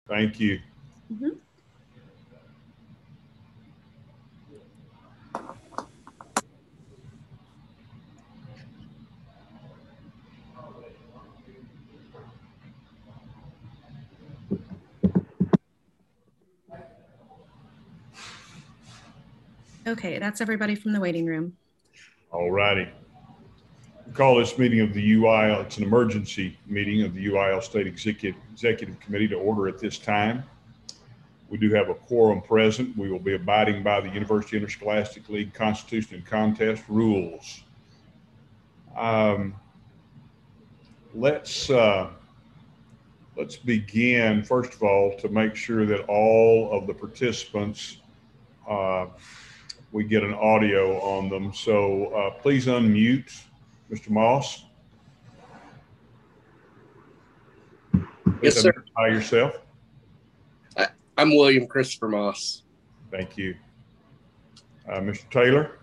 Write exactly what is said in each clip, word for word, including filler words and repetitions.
Thank you. Mm-hmm. Okay, that's everybody from the waiting room. All righty. We call this meeting of the U I L, it's an emergency meeting of the U I L State Executive, Executive Committee to order at this time. We do have a quorum present. We will be abiding by the University Interscholastic League Constitution and Contest rules. Um, let's uh, let's begin, first of all, to make sure that all of the participants, uh, we get an audio on them. So uh, please unmute Mister Moss. Please Yes, sir. identify yourself. I, I'm William Christopher Moss. Thank you. Uh, Mister Taylor.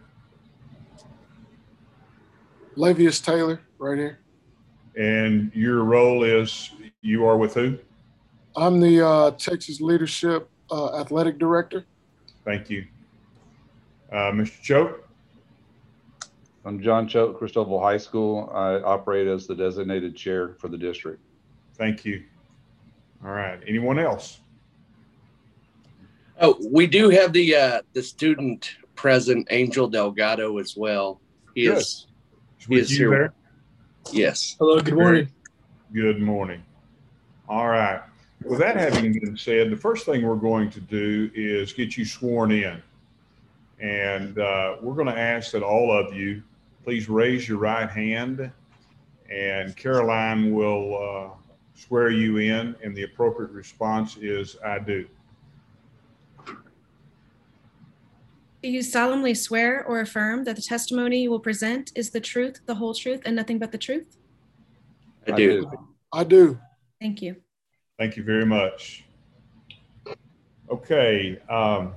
Lavius Taylor, right here. And your role is, you are with who? I'm the uh, Texas Leadership uh, Athletic Director. Thank you. Uh, Mister Choate? I'm John Choate, Cristobal High School. I operate as the designated chair for the district. Thank you. All right. Anyone else? Oh, we do have the uh, the student present, Angel Delgado, as well. He Good. is, Is he with is you here. there? Yes. Hello, good morning. Good morning. All right. With that having been said, the first thing we're going to do is get you sworn in. And uh, we're going to ask that all of you please raise your right hand, and Caroline will uh, swear you in, and the appropriate response is, I do. Do you solemnly swear or affirm that the testimony you will present is the truth, the whole truth, and nothing but the truth? I do. I do. Thank you. Thank you very much. Okay. Um,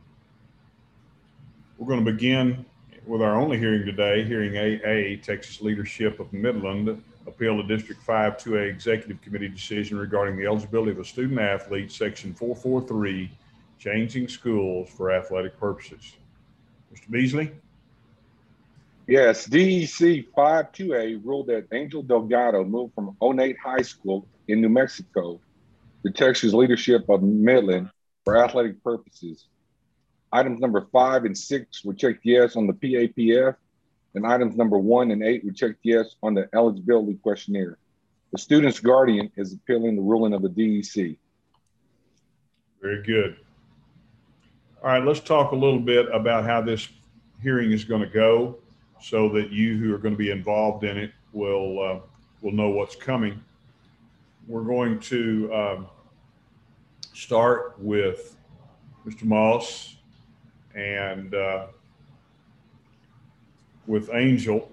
we're going to begin with our only hearing today, hearing A A, Texas Leadership of Midland, appeal to District five two A Executive Committee decision regarding the eligibility of a student athlete, Section four forty-three, changing schools for athletic purposes. Mister Beasley? Yes, D E C five two A ruled that Angel Delgado moved from Onate High School in New Mexico to Texas Leadership of Midland for athletic purposes. Items number five and six were checked yes on the P A P F, and items number one and eight were checked yes on the eligibility questionnaire. The student's guardian is appealing the ruling of the D E C. Very good. All right, let's talk a little bit about how this hearing is going to go so that you who are going to be involved in it will, uh, will know what's coming. We're going to um, start with Mister Moss and uh, with Angel.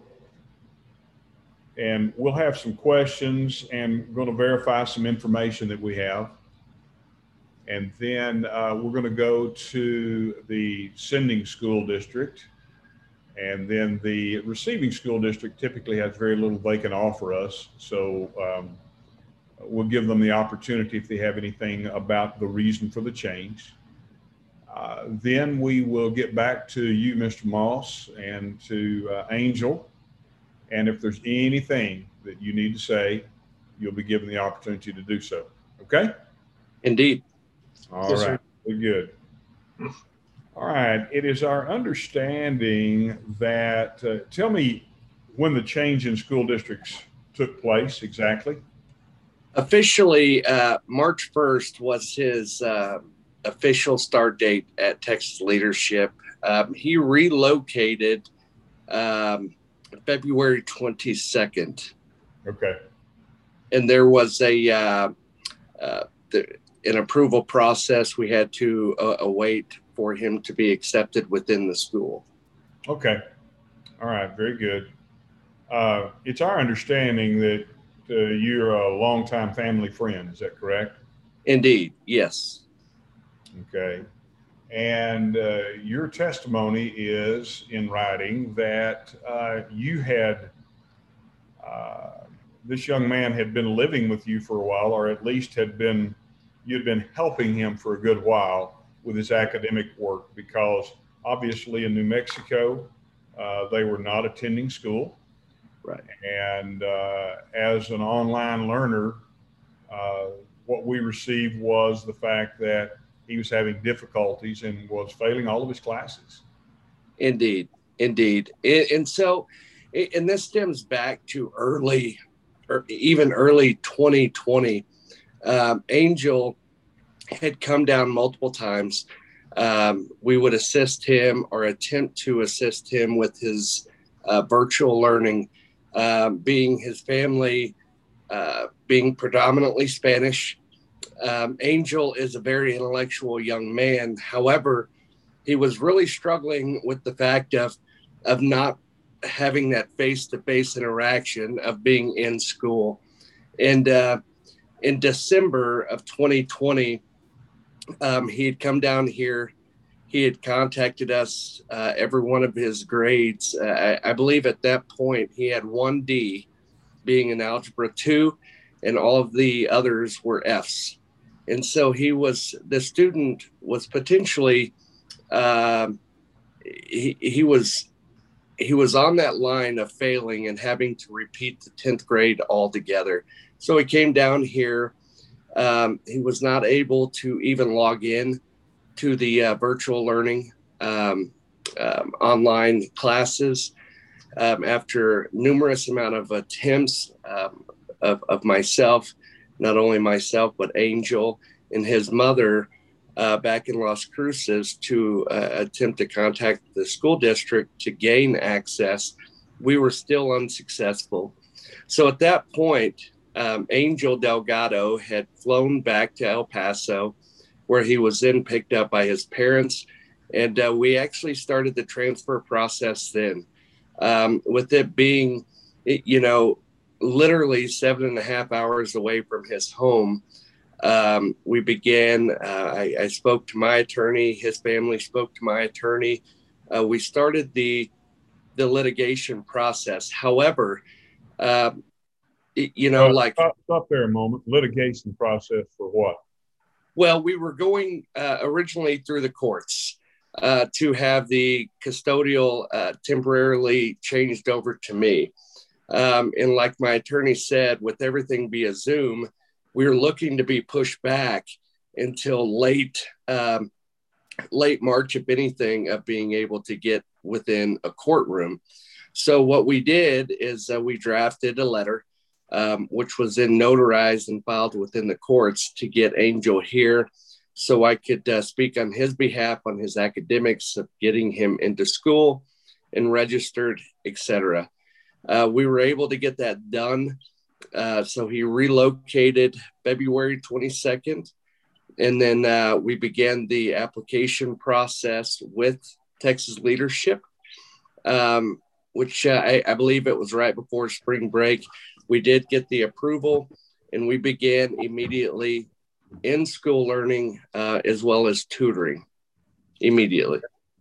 And we'll have some questions and we're going to verify some information that we have. And then uh, we're going to go to the sending school district. And then the receiving school district typically has very little they can offer us. So um, we'll give them the opportunity if they have anything about the reason for the change. Uh, then we will get back to you, Mister Moss, and to uh, Angel. And if there's anything that you need to say, you'll be given the opportunity to do so. Okay? Indeed. All Yes, right. We're good. All right. It is our understanding that, uh, tell me when the change in school districts took place exactly. Officially, uh, March first was his uh, official start date at Texas Leadership. Um, he relocated um, February twenty-second. Okay. And there was a uh, uh, the, an approval process we had to uh, await for him to be accepted within the school. Okay. All right. Very good. Uh, it's our understanding that uh, you're a longtime family friend. Is that correct? Indeed. Yes. Okay. And uh, your testimony is in writing that uh, you had, uh, this young man had been living with you for a while, or at least had been you'd been helping him for a good while with his academic work, because obviously in New Mexico, uh, they were not attending school. Right. And uh, as an online learner, uh, what we received was the fact that he was having difficulties and was failing all of his classes. Indeed, indeed. And, and so, and this stems back to early, or even early twenty twenty. Um, Angel had come down multiple times. Um, we would assist him or attempt to assist him with his uh, virtual learning, um, being his family, uh, being predominantly Spanish. Um, Angel is a very intellectual young man. However, he was really struggling with the fact of, of not having that face-to-face interaction of being in school. And uh, in December of twenty twenty, um, he had come down here. He had contacted us, uh, every one of his grades. Uh, I, I believe at that point he had one D, being in Algebra two, and all of the others were Fs. And so he was, the student was potentially, um, he, he was, he was on that line of failing and having to repeat the tenth grade altogether. So he came down here. Um, he was not able to even log in to the uh, virtual learning um, um, online classes um, after numerous amount of attempts um, of, of myself, not only myself, but Angel and his mother uh, back in Las Cruces to uh, attempt to contact the school district to gain access. We were still unsuccessful. So at that point, um, Angel Delgado had flown back to El Paso, where he was then picked up by his parents. And uh, we actually started the transfer process then. Um, with it being, you know, literally seven and a half hours away from his home, um, we began, uh, I, I spoke to my attorney, his family spoke to my attorney. Uh, we started the, the litigation process. However, um, it, you know, uh, like- stop, stop there a moment. Litigation process for what? Well, we were going uh, originally through the courts uh, to have the custodial uh, temporarily changed over to me. Um, and like my attorney said, with everything via Zoom, we were looking to be pushed back until late, um, late March, if anything, of being able to get within a courtroom. So what we did is uh, we drafted a letter, um, which was then notarized and filed within the courts to get Angel here so I could uh, speak on his behalf on his academics of getting him into school and registered, et cetera. Uh, we were able to get that done. Uh, so he relocated February twenty-second. And then uh, we began the application process with Texas Leadership, um, which uh, I, I believe it was right before spring break. We did get the approval and we began immediately in school learning uh, as well as tutoring immediately.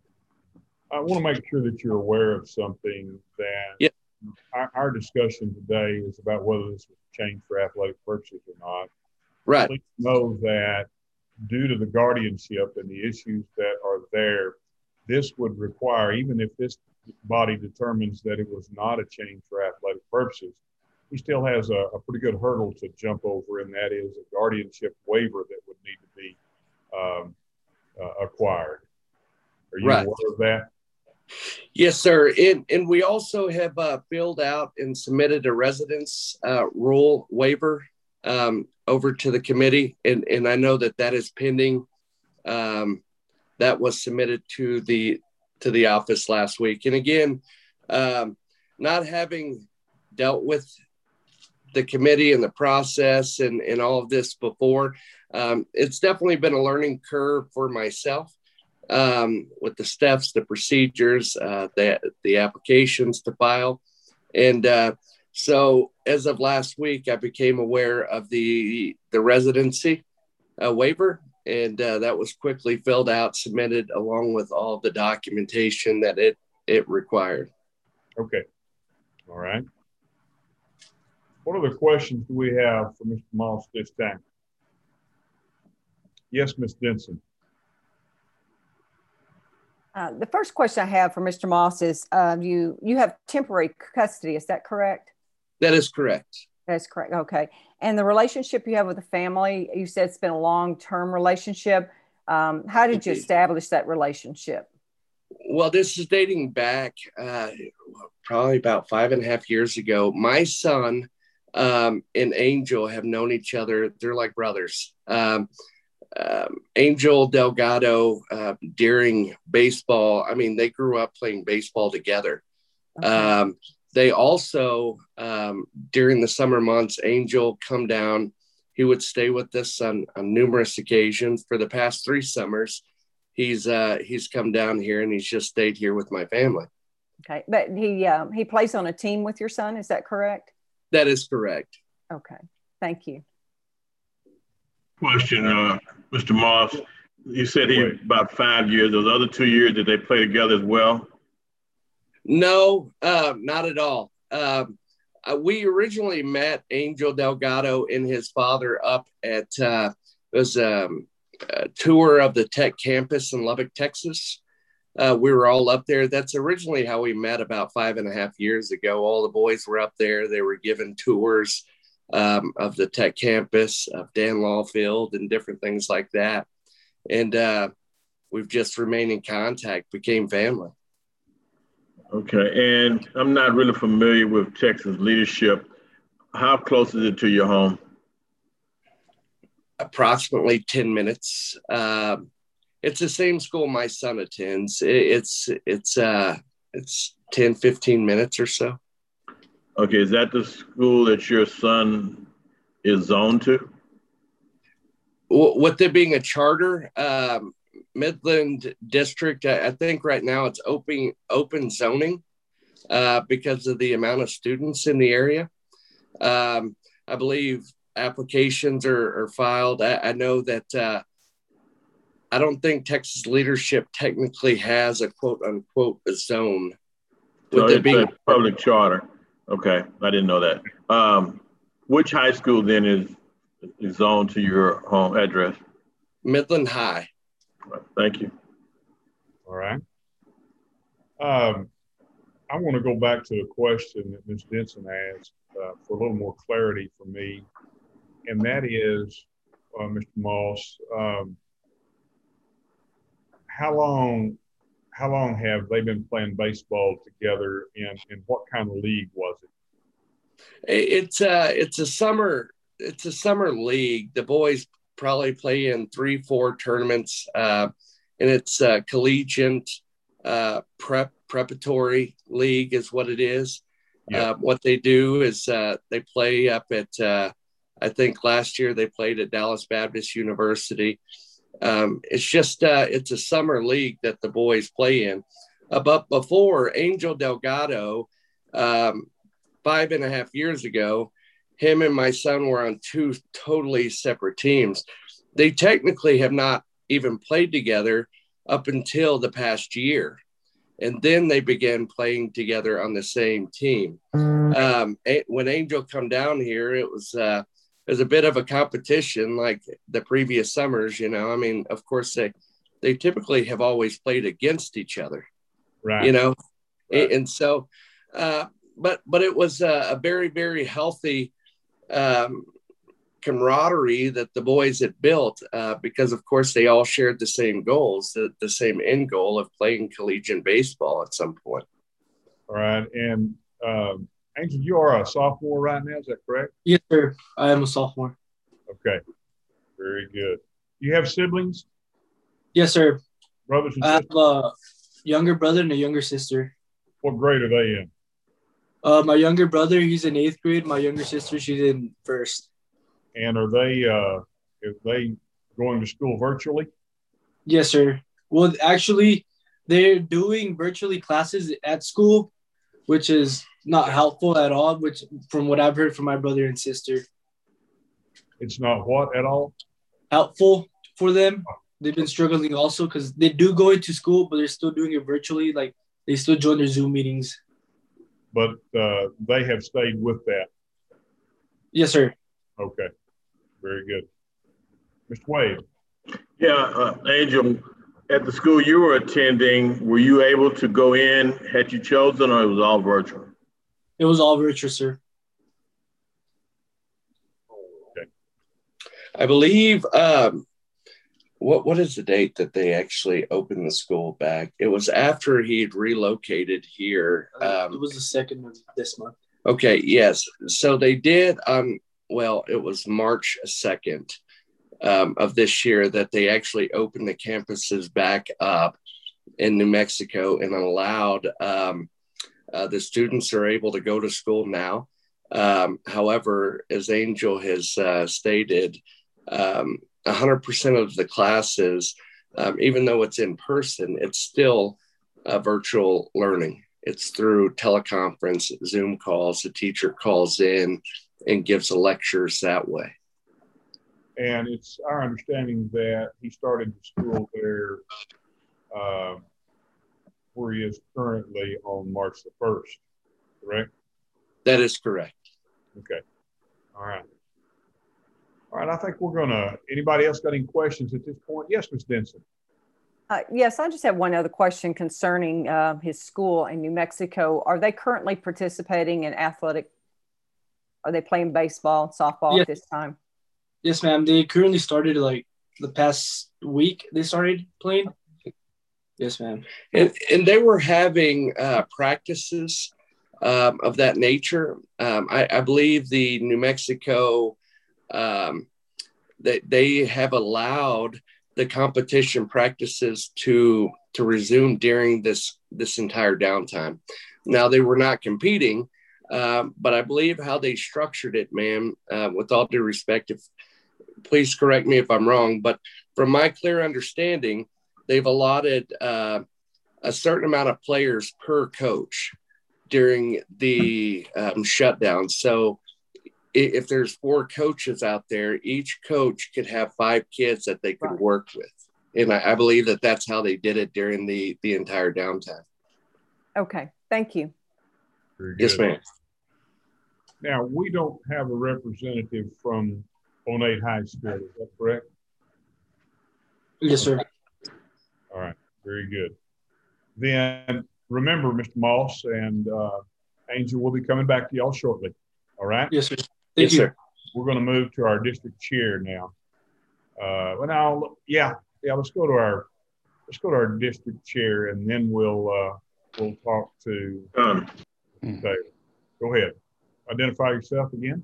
I want to make sure that you're aware of something that yeah. our, our discussion today is about whether this was changed for athletic purposes or not. Right. Please know that due to the guardianship and the issues that are there, this would require, even if this body determines that it was not a change for athletic purposes, he still has a, a pretty good hurdle to jump over, and that is a guardianship waiver that would need to be um, uh, acquired. Are you right. aware of that? Yes, sir. And, and we also have uh, filled out and submitted a residence uh, rule waiver um, over to the committee. And, and I know that that is pending. Um, that was submitted to the to the office last week. And again, um, not having dealt with the committee and the process and, and all of this before, um, it's definitely been a learning curve for myself. Um, with the steps, the procedures, uh, the, the applications to file. And uh, so as of last week, I became aware of the, the residency uh, waiver, and uh, that was quickly filled out, submitted along with all the documentation that it, it required. Okay. All right. What other questions do we have for Mister Moss this time? Yes, Miz Denson. Uh, the first question I have for Mister Moss is uh, you you have temporary custody. Is that correct? That is correct. That's correct. Okay. And the relationship you have with the family, you said it's been a long-term relationship. Um, how did you establish that relationship? Well, this is dating back uh, probably about five and a half years ago. My son um, and Angel have known each other. They're like brothers. Um, um, Angel Delgado uh, during baseball, I mean, they grew up playing baseball together. Okay. Um, they also, um, during the summer months, Angel come down. He would stay with us on, on numerous occasions. For the past three summers, he's uh, he's come down here and he's just stayed here with my family. Okay. But he um, he plays on a team with your son. Is that correct? That is correct. Okay. Thank you. Question, uh, Mister Moss. You said he Wait. about five years. Those other two years, did they play together as well? No, uh, not at all. Um, uh, we originally met Angel Delgado and his father up at uh, it was um, a tour of the Tech campus in Lubbock, Texas. Uh, we were all up there. That's originally how we met about five and a half years ago. All the boys were up there. They were given tours um, of the Tech campus, of Dan Law Field, and different things like that. And uh, we've just remained in contact, became family. Okay, and I'm not really familiar with Texas leadership. How close is it to your home? Approximately ten minutes. Um, it's the same school my son attends. It, it's it's uh, it's ten, fifteen minutes or so. Okay, is that the school that your son is zoned to? W- with it being a charter, um, Midland District, I, I think right now it's open open zoning uh, because of the amount of students in the area. Um, I believe applications are, are filed. I, I know that uh, I don't think Texas leadership technically has a quote unquote a zone. So With it it's being a public charter. Okay, I didn't know that. Um, which high school then is, is zoned to your home address? Midland High. Thank you. All right. Um, I want to go back to a question that Miz Denson asked uh, for a little more clarity for me, and that is, uh, Mister Moss, um, how long, how long have they been playing baseball together, and, and what kind of league was it? It's uh it's a summer it's a summer league. The boys probably play in three, four tournaments, uh, and it's uh, collegiate uh, prep preparatory league is what it is. Yeah. Uh, what they do is uh, they play up at uh, I think last year they played at Dallas Baptist University. Um, it's just uh, it's a summer league that the boys play in. Uh, but before Angel Delgado, um, five and a half years ago, him and my son were on two totally separate teams. They technically have not even played together up until the past year. And then they began playing together on the same team. Um, when Angel come down here, it was, uh, it was a bit of a competition like the previous summers, you know. I mean, of course, they, they typically have always played against each other, Right. you know. Right. And so, uh, but but it was a, a very, very healthy um, camaraderie that the boys had built uh, because, of course, they all shared the same goals, the, the same end goal of playing collegiate baseball at some point. All right. And um, Angel, you are a sophomore right now, is that correct? Yes, sir. I am a sophomore. Okay. Very good. You have siblings, Yes, sir. brothers and I have sisters? a younger brother and a younger sister. What grade are they in? Uh, my younger brother, he's in eighth grade. My younger sister, she's in first. And are they, uh, are they going to school virtually? Yes, sir. Well, actually, they're doing virtually classes at school, which is not helpful at all, which from what I've heard from my brother and sister. It's not what at all? Helpful for them. They've been struggling also because they do go into school, but they're still doing it virtually. Like, they still join their Zoom meetings. But uh, they have stayed with that. Yes, sir. Okay. Very good. Mister Wade. Yeah, uh, Angel, at the school you were attending, were you able to go in? Had you chosen, or it was all virtual? It was all virtual, sir. Okay. I believe, um, what what is the date that they actually opened the school back? It was after he had relocated here. Um, it was the second of this month. Okay, yes. So they did, um, well, it was March second um, of this year that they actually opened the campuses back up in New Mexico and allowed um, uh, the students are able to go to school now. Um, however, as Angel has uh, stated, um, one hundred percent of the classes, um, even though it's in person, it's still uh, virtual learning. It's through teleconference, Zoom calls. The teacher calls in and gives lectures that way. And it's our understanding that he started the school there uh, where he is currently on March the first, correct? That is correct. Okay. All right. All right. I think we're going to, anybody else got any questions at this point? Yes, Miz Denson. Uh, yes, I just have one other question concerning uh, his school in New Mexico. Are they currently participating in athletic? Are they playing baseball, softball Yeah. at this time? Yes, ma'am. They currently started like the past week. They started playing. Yes, ma'am. And, and they were having uh, practices um, of that nature. Um, I, I believe the New Mexico, um, they, they have allowed the competition practices to to resume during this this entire downtime. Now, they were not competing, um, but I believe how they structured it, ma'am, uh, with all due respect, if please correct me if I'm wrong, but from my clear understanding, they've allotted uh, a certain amount of players per coach during the um, shutdown. So if there's four coaches out there, each coach could have five kids that they could Right. work with. And I, I believe that that's how they did it during the, the entire downtime. Okay, thank you. Very good. Yes, ma'am. Now, we don't have a representative from Oneida High School, is that correct? Yes, sir. All right, very good. Then remember, Mister Moss and uh, Angel will be coming back to y'all shortly. All right? Yes, sir. Thank Yes, you. sir. We're going to move to our district chair now. Uh, well, now, yeah, yeah. Let's go to our let's go to our district chair, and then we'll uh, we'll talk to Done. Taylor. Go ahead. Identify yourself again.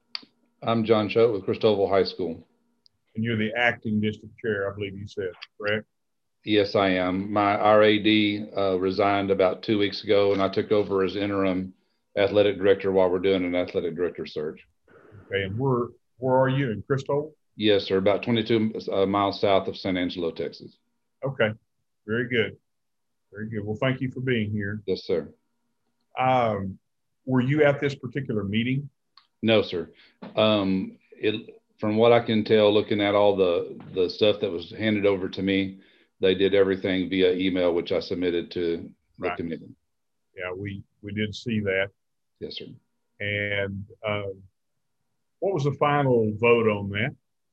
I'm John Choate with Christoval High School. And you're the acting district chair, I believe you said, correct? Yes, I am. My R A D uh, resigned about two weeks ago, and I took over as interim athletic director while we're doing an athletic director search. Okay, and where where are you, in Crystal? Yes, sir. About twenty-two uh, miles south of San Angelo, Texas. Okay, very good, very good. Well, thank you for being here. Yes, sir. Um, were you at this particular meeting? No, sir. Um, it, from what I can tell, looking at all the, the stuff that was handed over to me, they did everything via email, which I submitted to the Right. committee. Yeah, we, we did see that. Yes, sir. And uh, what was the final vote on that?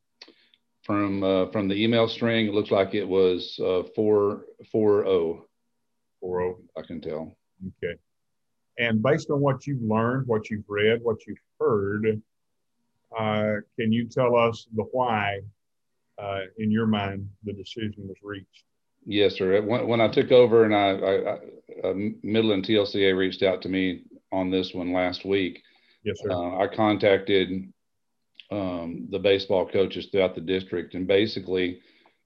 From uh, from the email string, it looks like it was uh, four four oh. four oh. I can tell. Okay. And based on what you've learned, what you've read, what you've heard, uh, can you tell us the why, uh, in your mind, the decision was reached? Yes, sir. When, when I took over, and I, I, I uh, Midland T L C A reached out to me on this one last week. Yes, sir. Uh, I contacted um, the baseball coaches throughout the district, and basically,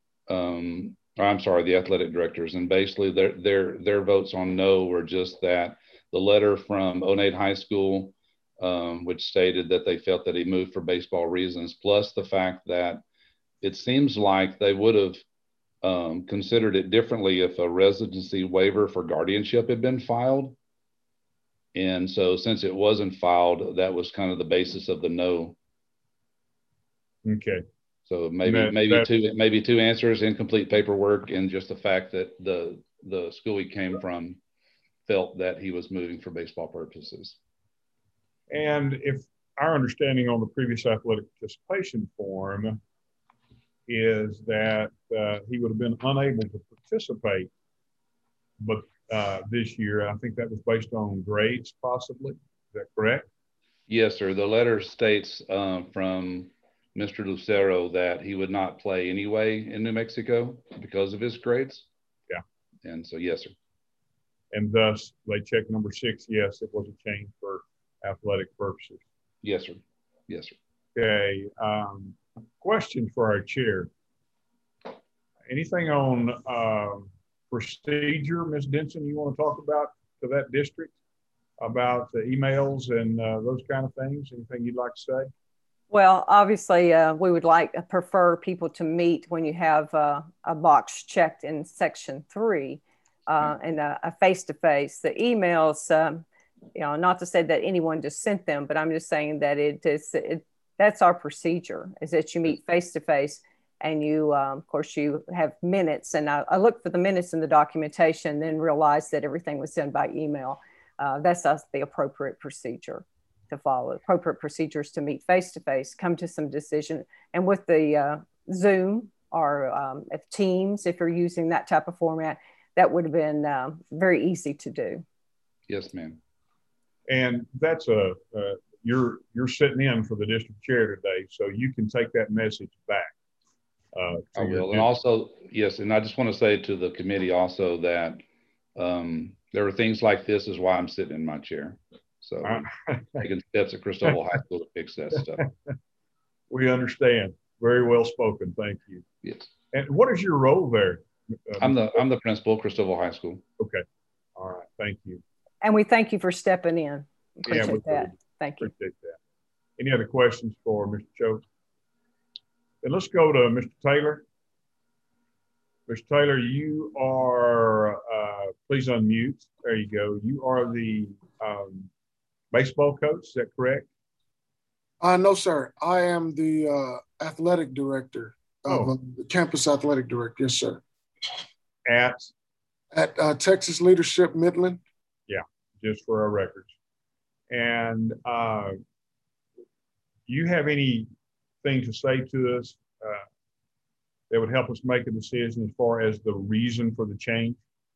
um, or I'm sorry, the athletic directors, and basically their their their votes on no were just that the letter from Oneida High School, um, which stated that they felt that he moved for baseball reasons, plus the fact that it seems like they would have um, considered it differently if a residency waiver for guardianship had been filed. And so since it wasn't filed, that was kind of the basis of the no. Okay. So maybe That, maybe that, two maybe two answers, incomplete paperwork, and just the fact that the the school he came from felt that he was moving for baseball purposes. and if our understanding on the previous athletic participation form is that uh, he would have been unable to participate, but uh, this year, I think that was based on grades, possibly. Is that correct? Yes, sir. The letter states um, from Mister Lucero that he would not play anyway in New Mexico because of his grades. Yeah. And so, yes, sir. And thus, they checked number six. Yes, it was a change for athletic purposes. Yes, sir. Yes, sir. Okay. Um, question for our chair. Anything on um, procedure, Miz Denson, you want to talk about to that district about the emails and uh, those kind of things? Anything you'd like to say? Well, obviously, uh, we would like uh, prefer people to meet when you have uh, a box checked in section three uh, and a, a face-to-face. The emails, um, you know, not to say that anyone just sent them, but I'm just saying that it is, it, that's our procedure, is that you meet face-to-face and you, um, of course, you have minutes. And I, I looked for the minutes in the documentation, then realized that everything was done by email. Uh, that's us, the appropriate procedure to follow. Appropriate procedures to meet face-to-face, come to some decision. And with the uh, Zoom or um, if Teams, if you're using that type of format, that would have been um, very easy to do. Yes, ma'am. And that's a, uh, you're, you're sitting in for the district chair today, so you can take that message back. Uh, I will. And also, yes, and I just want to say to the committee also that um, there are things like this is why I'm sitting in my chair. So taking steps at Cristobal High School to fix that stuff. We understand. Very well spoken. Thank you. Yes. And what is your role there? Uh, I'm the I'm the principal of Cristobal High School. Okay. All right. Thank you. And we thank you for stepping in. Appreciate yeah, that. Really thank you. Appreciate that. Any other questions for Mister Choate? Then let's go to Mister Taylor. Mister Taylor, you are, uh, please unmute. There you go. You are the um, baseball coach, is that correct? Uh, no, sir. I am the uh, athletic director of Oh. uh, the campus athletic director. Yes, sir. At? At uh, Texas Leadership Midland. Yeah, just for our records. And uh, do you have anything to say to us uh, that would help us make a decision as far as the reason for the change?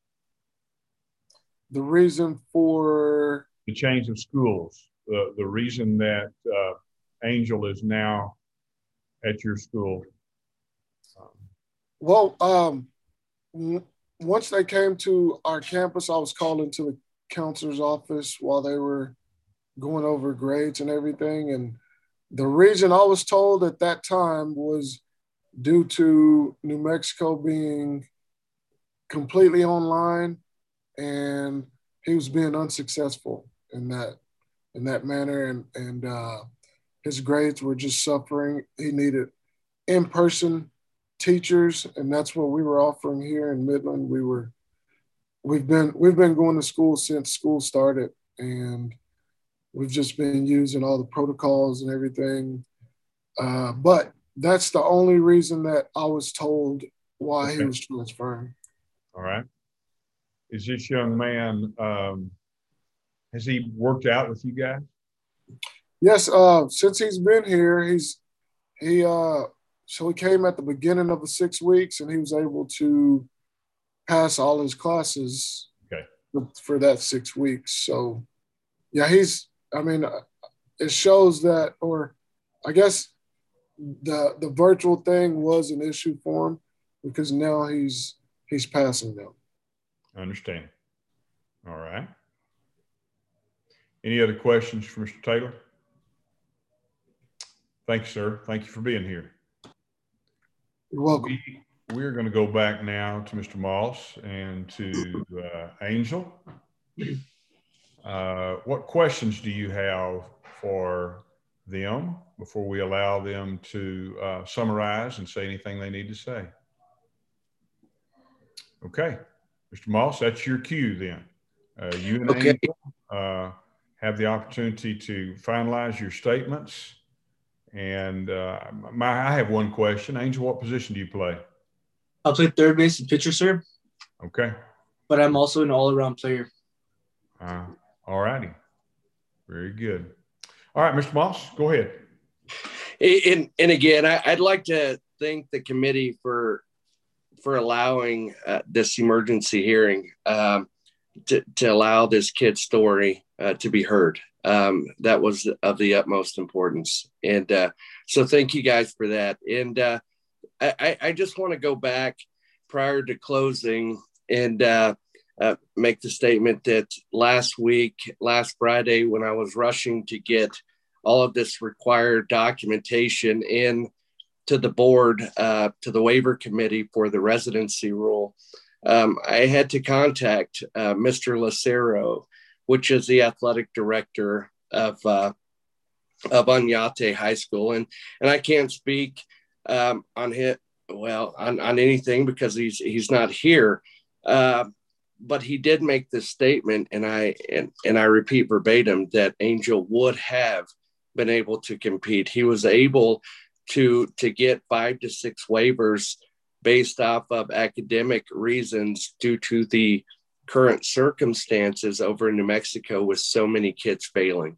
The reason for? The change of schools, the, the reason that uh, Angel is now at your school. Um, well, um, w- once they came to our campus, I was called into the counselor's office while they were going over grades and everything. And the reason I was told at that time was due to New Mexico being completely online, and he was being unsuccessful in that in that manner, and and uh, his grades were just suffering. He needed in-person teachers, and that's what we were offering here in Midland. We were we've been we've been going to school since school started, and we've just been using all the protocols and everything. Uh, but that's the only reason that I was told why okay. he was transferring. All right. Is this young man, um, has he worked out with you guys? Yes. Uh, since he's been here, he's, he, uh, so he came at the beginning of the six weeks and he was able to pass all his classes okay. for, for that six weeks. So yeah, he's, I mean, it shows that, or I guess the, the virtual thing was an issue for him because now he's, he's passing them. I understand. All right. Any other questions for Mister Taylor? Thank you, sir. Thank you for being here. You're welcome. We, we're going to go back now to Mister Moss and to uh, Angel. Uh, what questions do you have for them before we allow them to uh, summarize and say anything they need to say? Okay. Mister Moss, that's your cue then. Uh, you and okay. Angel uh, have the opportunity to finalize your statements. And uh, my, I have one question. Angel, what position do you play? I play third base and pitcher, sir. Okay. But I'm also an all-around player. Uh, all righty. Very good. All right, Mister Moss, go ahead. And, and again, I, I'd like to thank the committee for for allowing uh, this emergency hearing um, to, to allow this kid's story uh, to be heard. Um, that was of the utmost importance. And uh, so thank you guys for that. And uh, I, I just want to go back prior to closing and uh, uh, make the statement that last week, last Friday, when I was rushing to get all of this required documentation in to the board, uh, to the waiver committee for the residency rule, um, I had to contact uh, Mister Lucero, which is the athletic director of uh, of Oñate High School, and and I can't speak um, on his well on, on anything because he's he's not here, uh, but he did make this statement, and I and, and I repeat verbatim that Angel would have been able to compete. He was able to to get five to six waivers based off of academic reasons due to the current circumstances over in New Mexico with so many kids failing.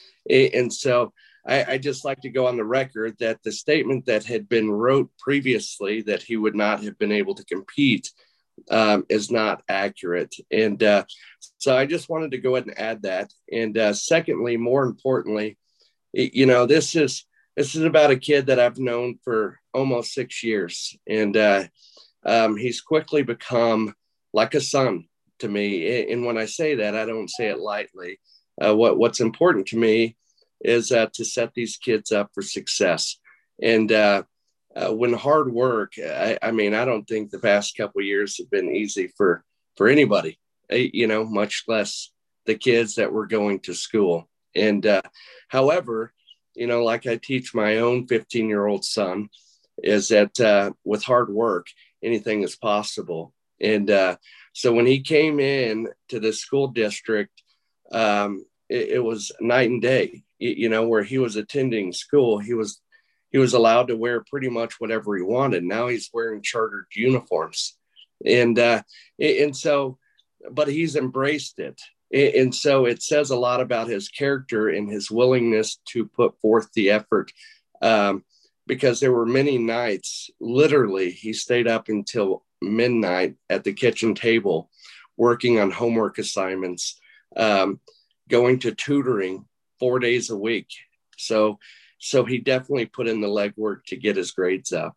And so I, I just like to go on the record that the statement that had been wrote previously that he would not have been able to compete um, is not accurate. And uh, so I just wanted to go ahead and add that. And uh, secondly, more importantly, you know, this is This is about a kid that I've known for almost six years. And uh, um, he's quickly become like a son to me. And when I say that, I don't say it lightly. Uh, what, what's important to me is uh, to set these kids up for success. And uh, uh, when hard work, I, I mean, I don't think the past couple of years have been easy for, for anybody, you know, much less the kids that were going to school. And uh, however, you know, like I teach my own fifteen year old son, is that uh, with hard work, anything is possible. And uh, so when he came in to the school district, um, it, it was night and day, you, you know, where he was attending school, he was, he was allowed to wear pretty much whatever he wanted. Now he's wearing chartered uniforms. And, uh, and so, but he's embraced it. And so it says a lot about his character and his willingness to put forth the effort, um, because there were many nights, literally, he stayed up until midnight at the kitchen table, working on homework assignments, um, going to tutoring four days a week. So, so he definitely put in the legwork to get his grades up.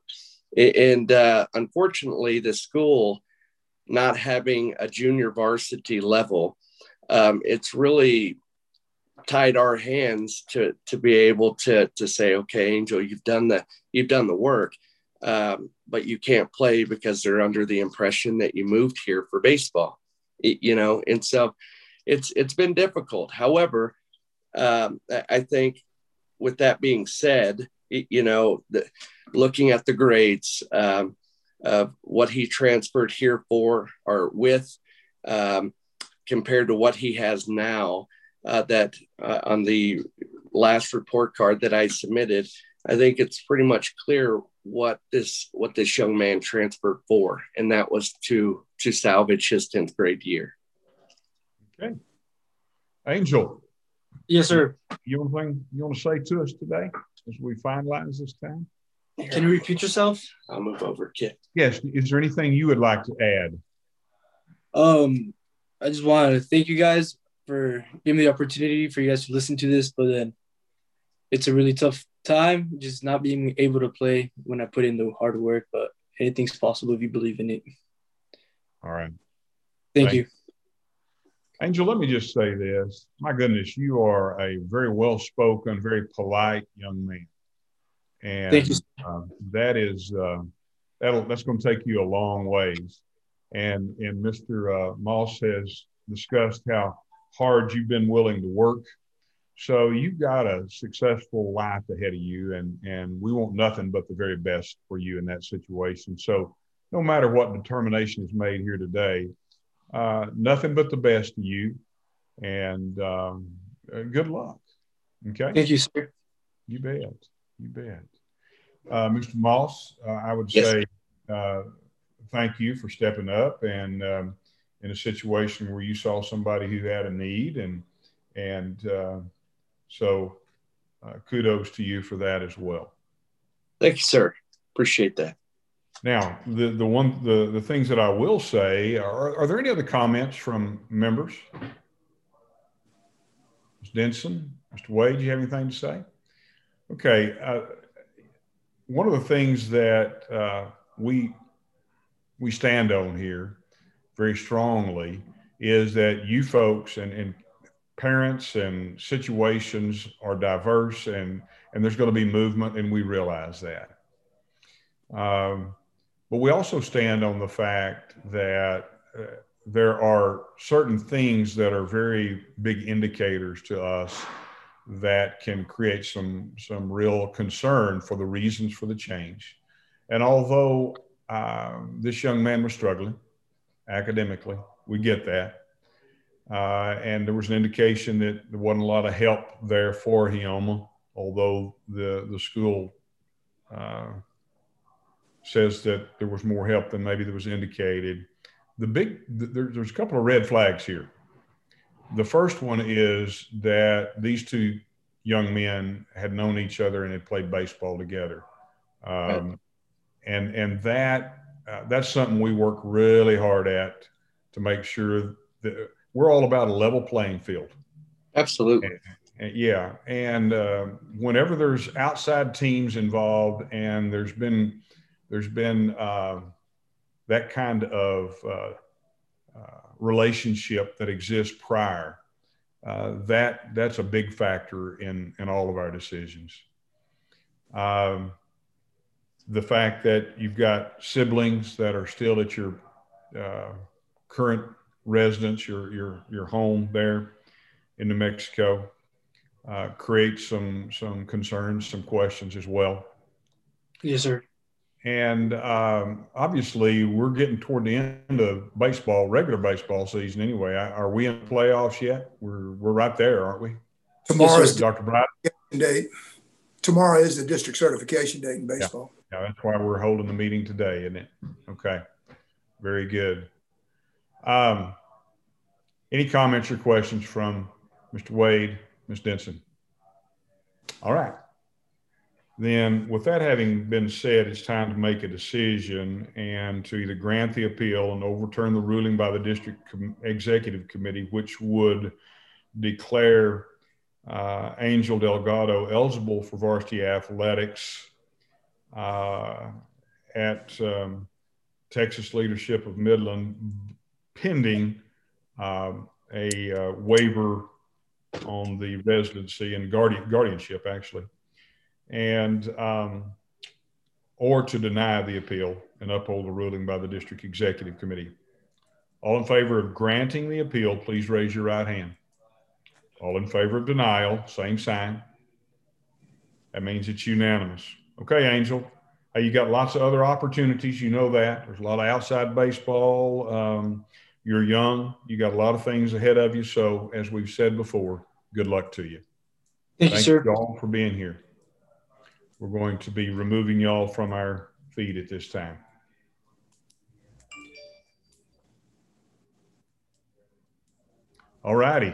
And uh, unfortunately, the school not having a junior varsity level, Um, it's really tied our hands to to be able to to say, okay, Angel, you've done the you've done the work, um, but you can't play because they're under the impression that you moved here for baseball, it, you know. And so it's it's been difficult. However, um, I think with that being said, it, you know, the, looking at the grades um, of what he transferred here for or with. Um, compared to what he has now, uh, that uh, on the last report card that I submitted, I think it's pretty much clear what this what this young man transferred for, and that was to to salvage his tenth grade year. Okay. Angel. Yes, sir. You have anything you want to say to us today as we finalize this time? Can you repeat yourself? I'll move over, Kit. Yes. Is there anything you would like to add? Um, I just wanted to thank you guys for giving me the opportunity for you guys to listen to this, but then it's a really tough time just not being able to play when I put in the hard work, but anything's possible if you believe in it. All right. Thank, thank you. Angel, let me just say this. My goodness, you are a very well-spoken, very polite young man. And thank you. Uh, that is, uh, that'll, that's going to take you a long ways. And, and Mister Uh, Moss has discussed how hard you've been willing to work. So you've got a successful life ahead of you, and, and we want nothing but the very best for you in that situation. So no matter what determination is made here today, uh, nothing but the best to you, and um, uh, good luck. Okay? Thank you, sir. You bet. You bet. Uh, Mister Moss, uh, I would yes. say uh, thank you for stepping up and um, in a situation where you saw somebody who had a need, and and uh, so uh, kudos to you for that as well. Thank you, sir. Appreciate that. Now, the, the one, the, the things that I will say, are, are there any other comments from members? Miz Denson, Mister Wade, do you have anything to say? Okay. Uh, one of the things that uh, we, we stand on here very strongly is that you folks and, and parents and situations are diverse, and, and there's going to be movement, and we realize that. Um, but we also stand on the fact that uh, there are certain things that are very big indicators to us that can create some, some real concern for the reasons for the change. And although uh, this young man was struggling academically, we get that. Uh, and there was an indication that there wasn't a lot of help there for him, although the, the school uh, says that there was more help than maybe that was indicated. The big, there, there's a couple of red flags here. The first one is that these two young men had known each other and had played baseball together. Um, and, and that, uh, that's something we work really hard at to make sure that we're all about a level playing field. Absolutely. And, and yeah. And uh, whenever there's outside teams involved and there's been, there's been uh, that kind of uh, uh, relationship that exists prior, uh, that that's a big factor in, in all of our decisions. Um, the fact that you've got siblings that are still at your uh, current residence, your, your, your home there in New Mexico, uh, creates some, some concerns, some questions as well. Yes, sir. And um, obviously, we're getting toward the end of baseball, regular baseball season anyway. Are we in the playoffs yet? We're we're right there, aren't we? Tomorrow is Doctor Bright. Date. Tomorrow is the district certification date in baseball. Yeah. Yeah, that's why we're holding the meeting today, isn't it? Okay, very good. Um, any comments or questions from Mister Wade, Miz Denson? All right. Then with that having been said, it's time to make a decision and to either grant the appeal and overturn the ruling by the district com- executive committee, which would declare uh, Angel Delgado eligible for varsity athletics uh, at um, Texas Leadership of Midland, pending um, a uh, waiver on the residency and guardian, guardianship, actually. And um, or to deny the appeal and uphold the ruling by the district executive committee. All in favor of granting the appeal, please raise your right hand. All in favor of denial, same sign. That means it's unanimous. Okay, Angel, hey, you got lots of other opportunities. You know that. There's a lot of outside baseball. Um, you're young. You got a lot of things ahead of you. So as we've said before, good luck to you. Thank, Thank you, sir. you all for being here. We're going to be removing y'all from our feed at this time. All righty.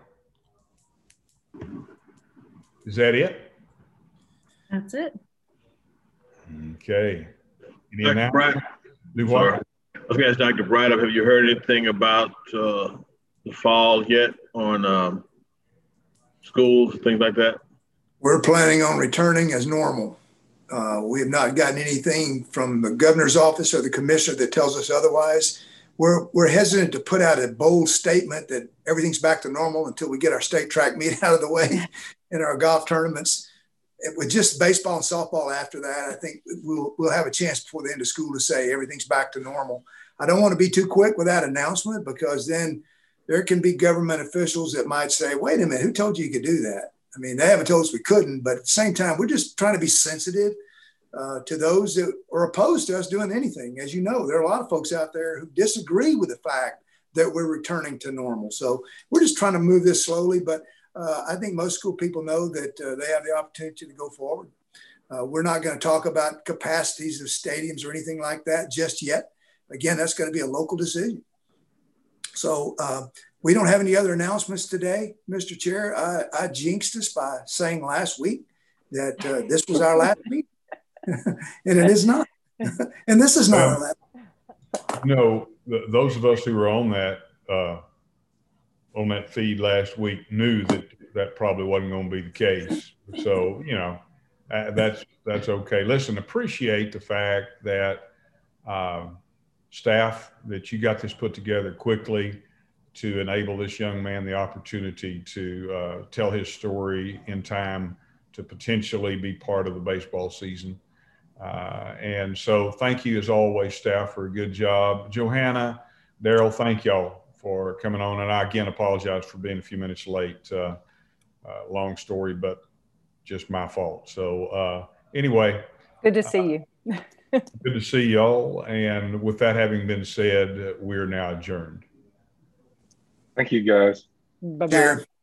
Is that it? That's it. Okay. Any Doctor Bright, Do what? sorry. I was going to ask Doctor Bright, have you heard anything about uh, the fall yet on um, schools, things like that? We're planning on returning as normal. Uh, we have not gotten anything from the governor's office or the commissioner that tells us otherwise. We're, we're hesitant to put out a bold statement that everything's back to normal until we get our state track meet out of the way and our golf tournaments. It, with just baseball and softball after that, I think we'll, we'll have a chance before the end of school to say everything's back to normal. I don't want to be too quick with that announcement, because then there can be government officials that might say, wait a minute, who told you you could do that? I mean, they haven't told us we couldn't, but at the same time, we're just trying to be sensitive uh, to those that are opposed to us doing anything. As you know, there are a lot of folks out there who disagree with the fact that we're returning to normal. So we're just trying to move this slowly, but uh, I think most school people know that uh, they have the opportunity to go forward. Uh, we're not going to talk about capacities of stadiums or anything like that just yet. Again, that's going to be a local decision. So, uh, we don't have any other announcements today, Mister Chair. I, I jinxed us by saying last week that uh, this was our last week. and it is not. And this is not Well, on that. You know, th- those of us who were on that uh, on that feed last week knew that that probably wasn't going to be the case. So, you know, uh, that's that's okay. Listen, appreciate the fact that um, staff, that you got this put together quickly to enable this young man the opportunity to uh, tell his story in time to potentially be part of the baseball season. Uh, and so thank you as always, staff, for a good job. Johanna, Daryl, thank y'all for coming on. And I again apologize for being a few minutes late. Uh, uh, long story, but just my fault. So uh, anyway. Good to see you. uh, good to see y'all. And with that having been said, we're now adjourned. Thank you, guys. Bye-bye. Sure.